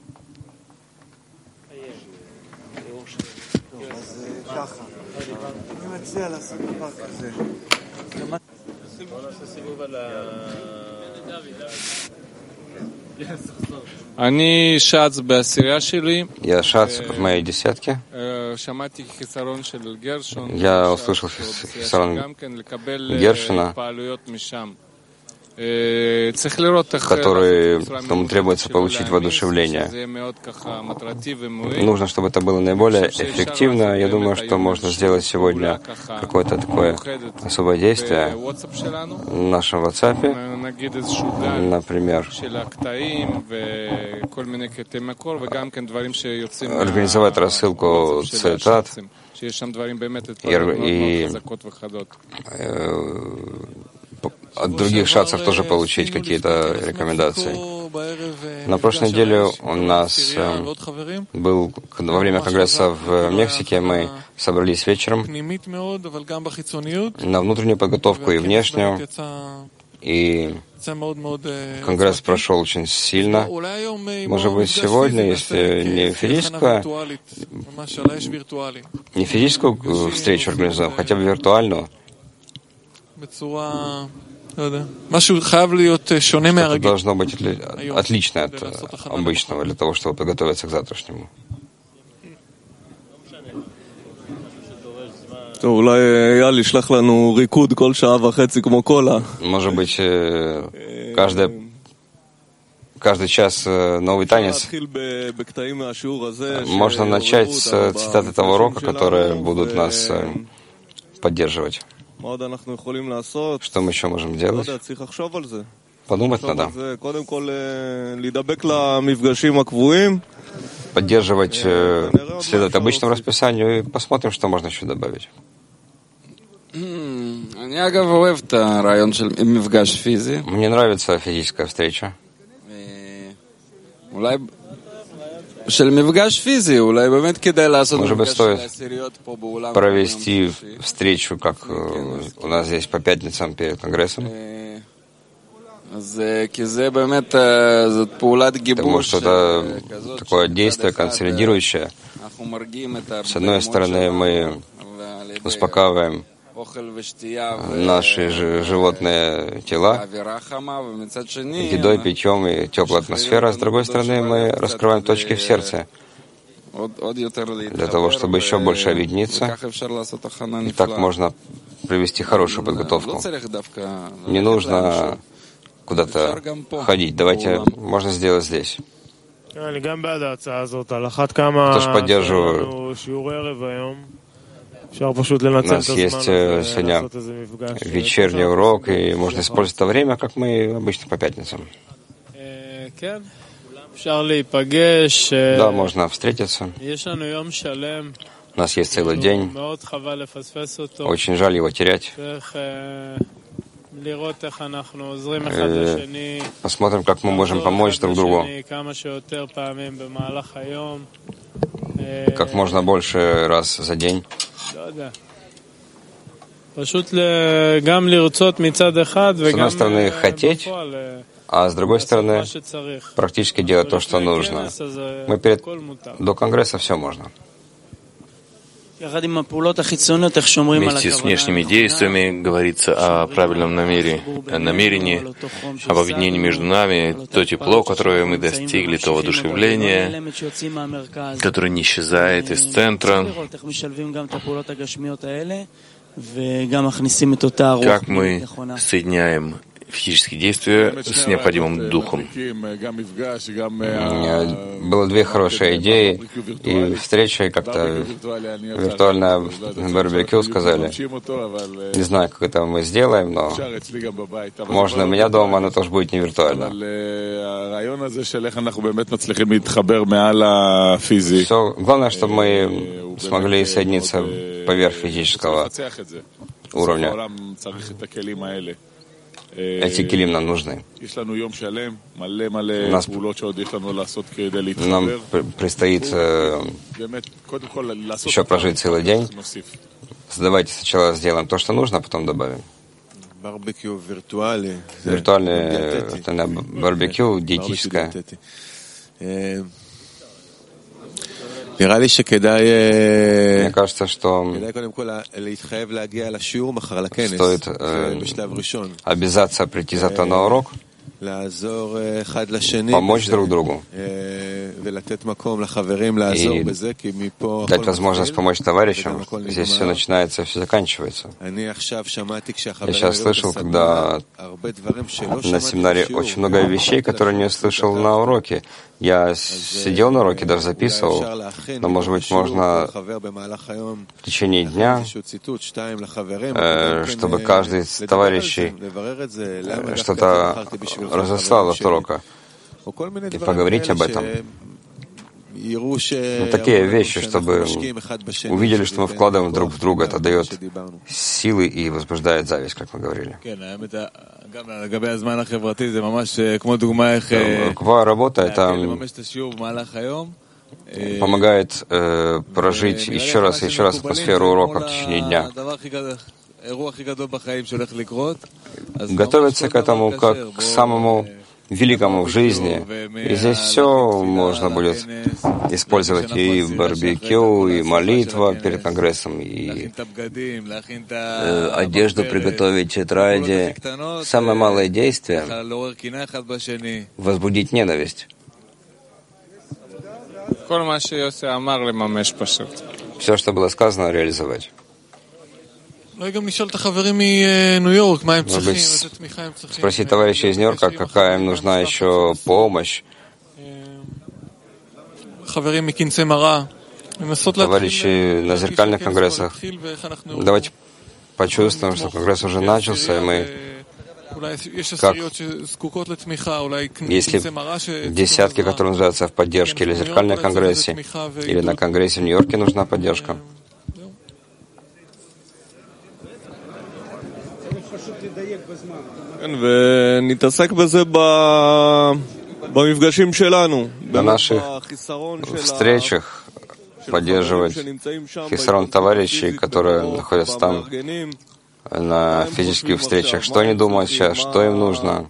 Я шац в моей десятке. Я услышал хисарон Гершина, который, кому требуется получить воодушевление. Нужно, чтобы это было наиболее эффективно. Я думаю, что можно сделать сегодня какое-то такое особое действие в нашем WhatsApp, например, организовать рассылку цитат и, и от других шацев тоже получить какие-то рекомендации. На прошлой неделе у нас э, был, во время конгресса в Мексике, мы собрались вечером на внутреннюю подготовку и внешнюю, и конгресс прошел очень сильно. Может быть, сегодня, если не физическую, не физическую встречу организуем, хотя бы виртуальную, что-то должно быть отличное от обычного для того, чтобы подготовиться к завтрашнему. Может быть, каждая Каждый час новый танец. Можно начать с цитат этого урока, которые будут нас поддерживать. Что мы еще можем делать? Подумать надо. Поддерживать, следовать обычному расписанию и посмотрим, что можно еще добавить. Мне нравится физическая встреча. Может быть, стоит провести встречу, как у нас здесь по пятницам перед Конгрессом. Потому что это такое действие консолидирующее. С одной стороны, мы успокаиваем наши животные тела едой, питьем и теплой атмосферой. С другой стороны, мы раскрываем точки в сердце для того, чтобы еще больше объединиться. И так можно провести хорошую подготовку. Не нужно куда-то ходить. Давайте можно сделать здесь. Тоже поддерживаю. У нас есть сегодня вечерний урок, и можно использовать это время, как мы обычно по пятницам. Да, можно встретиться. У нас есть целый день. Очень жаль его терять. Посмотрим, как мы можем помочь друг другу. Как можно больше раз за день. С одной стороны, хотеть, а с другой стороны, практически делать то, что нужно. Мы перед... До Конгресса все можно.
Вместе с внешними действиями говорится о правильном намерении, намерении, об объединении между нами, то тепло, которое мы достигли, то воодушевление, которое не исчезает из центра. Как мы соединяем физические действия с необходимым духом.
Было две хорошие идеи, и встреча, и как-то виртуальное барбекю сказали. Не знаю, как это мы сделаем, но можно у меня дома, оно тоже будет не виртуально. Все, главное, чтобы мы смогли соединиться поверх физического уровня. Эти килим нам нужны. Нас, нам предстоит э, еще прожить целый день. Давайте сначала сделаем то, что нужно, а потом добавим. Виртуальное барбекю, диетическое. Мне кажется, что стоит э, обязаться прийти завтра на урок, помочь друг другу и дать возможность помочь товарищам. Здесь все начинается, все заканчивается. Я сейчас слышал, когда на семинаре очень много вещей, которые не слышал на уроке. Я сидел на уроке, даже записывал, но, может быть, можно в течение дня, э, чтобы каждый из товарищей э, что-то разослал от урока и поговорить об этом. Ну, такие вещи, чтобы увидели, что мы вкладываем друг в друга. Это дает силы и возбуждает зависть, как мы говорили. Рукавая работа — это помогает э, прожить еще раз и еще раз атмосферу урока в течение дня. Готовиться к этому как к самому великому в жизни. И здесь все можно будет использовать, и барбекю, и молитва перед Конгрессом, и э, одежду приготовить, тетради. Самое малое действие — возбудить ненависть. все, что было сказано, реализовать. Может быть, спросить товарищей из Нью-Йорка, какая им нужна еще помощь. Товарищи на зеркальных конгрессах, давайте почувствуем, что конгресс уже начался, и мы, как, если десятки, которые нуждаются в поддержке, или в зеркальном конгрессе, или на конгрессе в Нью-Йорке нужна поддержка. На наших встречах поддерживать хисарон товарищей, которые находятся там на физических встречах. Что они думают сейчас, что им нужно?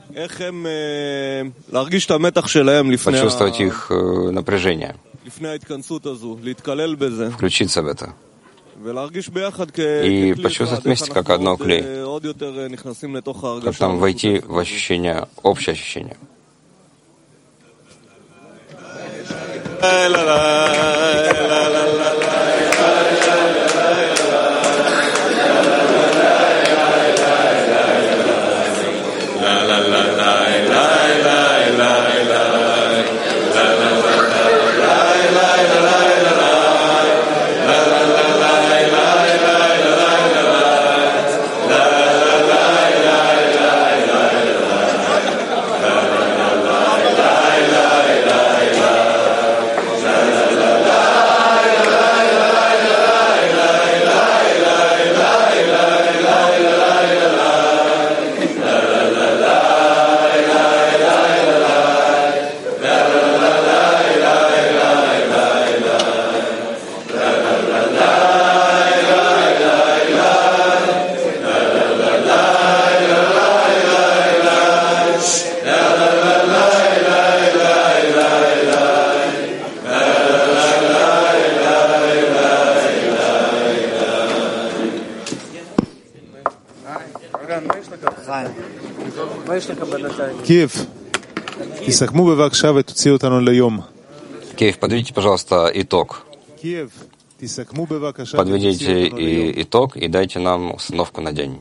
Почувствовать их напряжение, включиться в это. И почувствовать вместе как одно клей. Как там войти в ощущение, общее ощущение.
Киев,
Киев, подведите, пожалуйста, итог. Подведите и итог и дайте нам установку на день.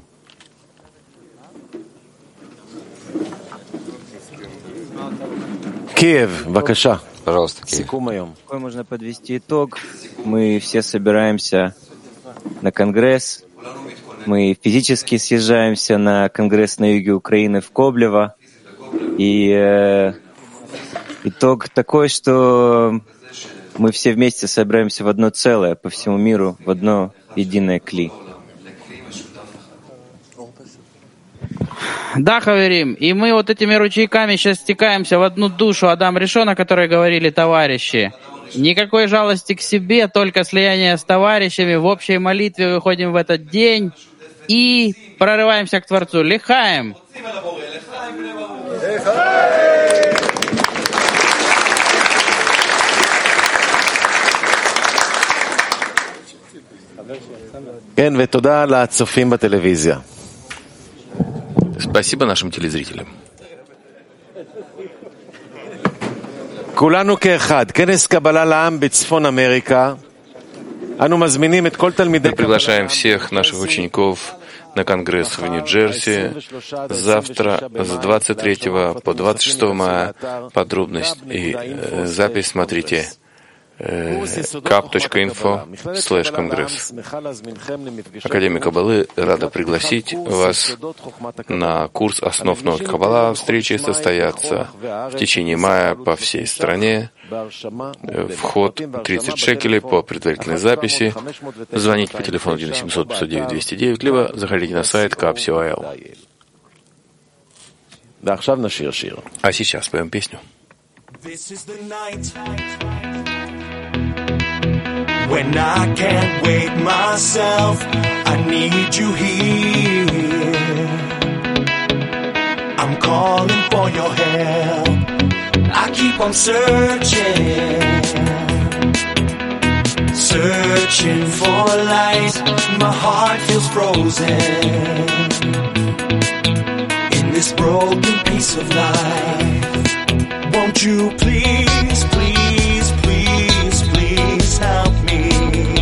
Киев, бакаша.
Пожалуйста, Киев.
Какой можно подвести итог? Мы все собираемся на конгресс. Мы физически съезжаемся на конгресс на юге Украины в Коблево. И э, итог такой, что мы все вместе собираемся в одно целое по всему миру, в одно единое кли.
Да, Хаверим, и мы вот этими ручейками сейчас стекаемся в одну душу Адам Ришон, о которой говорили товарищи. Никакой жалости к себе, только слияние с товарищами. В общей молитве выходим в этот день и прорываемся к Творцу. Лихаем!
Спасибо нашим телезрителям.
Мы
приглашаем всех наших учеников на конгресс в Нью-Джерси завтра с двадцать третьего по двадцать шестого мая. Подробность и э, запись смотрите кап точка инфо слэш конгресс. Академия Каббалы рада пригласить вас на курс основ науки Каббала. Встречи состоятся в течение мая по всей стране. Вход тридцать шекелей по предварительной записи. Звоните по телефону один семьсот пятьсот девять двести девять, либо заходите на сайт кап точка си эл. А сейчас споем песню.
When I can't wait myself, I need you here. I'm calling for your help. I keep on searching, searching for light. My heart feels frozen in this broken piece of life. Won't you please, please, please, please help me?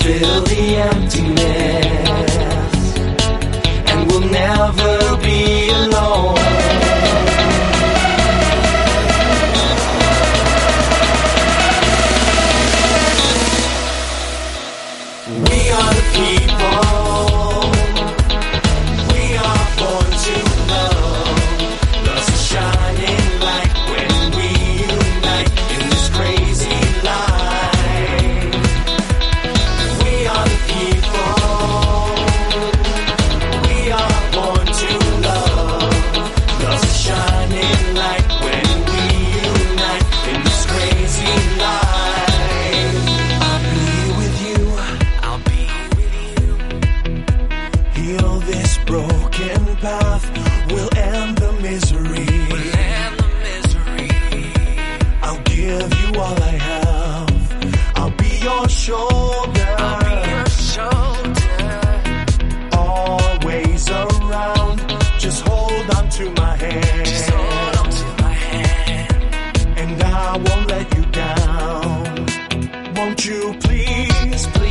fill the emptiness, and we'll never be alone. We are the people. We are born to love. Love's a shining light when we unite in this crazy life. We are the people. We are born to love. Love's a shining light when we unite in this crazy life. I'll be with you. I'll be with you. Heal this broken path. We'll end the misery. We'll end the misery. I'll give you all I have. I'll be your shoulder. I'll be your shoulder. Always around. Just hold on to my hand. Just hold on to my hand. And I won't let you down. Won't you please, please?